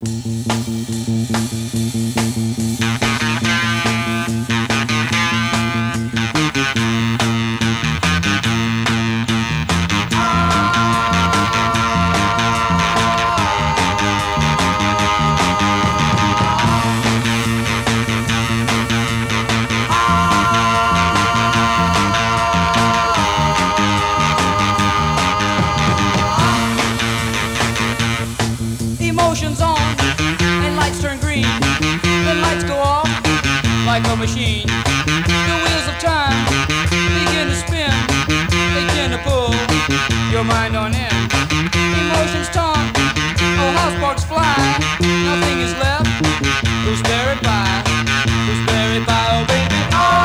Emotions on and lights turn green. Then lights go off like a machine. The wheels of time begin to spin. They tend to pull your mind on end. Emotions taunt, oh how sparks fly. Nothing is left, who's buried by? Who's buried by, oh baby,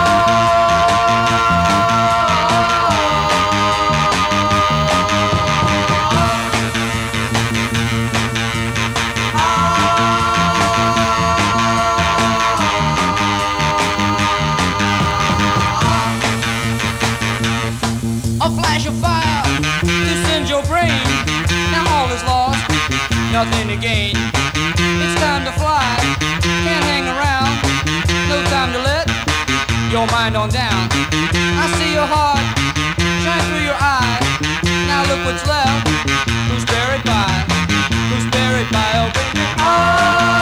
a flash of fire to send your brain. Now all is lost, nothing to gain. It's time to fly, can't hang around. No time to let your mind on down. I see your heart shine through your eye. Now look what's left. Who's buried by? Who's buried by? Oh baby,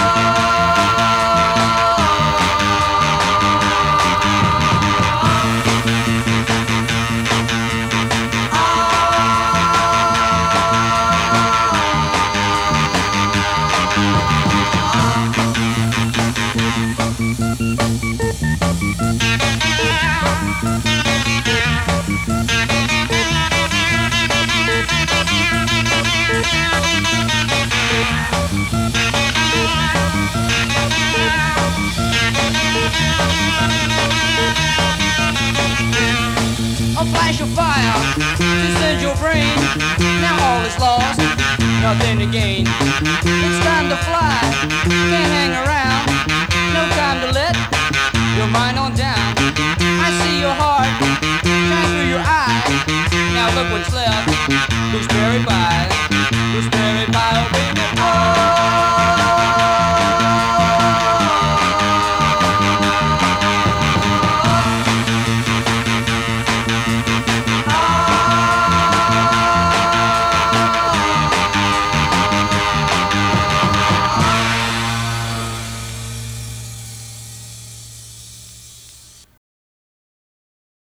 a flash of fire to send your brain. Now all is lost, nothing to gain. It's time to fly, can't hang around. No time to let your mind on down. I see your heart shine through your eye. Now look what's left. Who's buried by? Who's buried by? Oh baby, oh.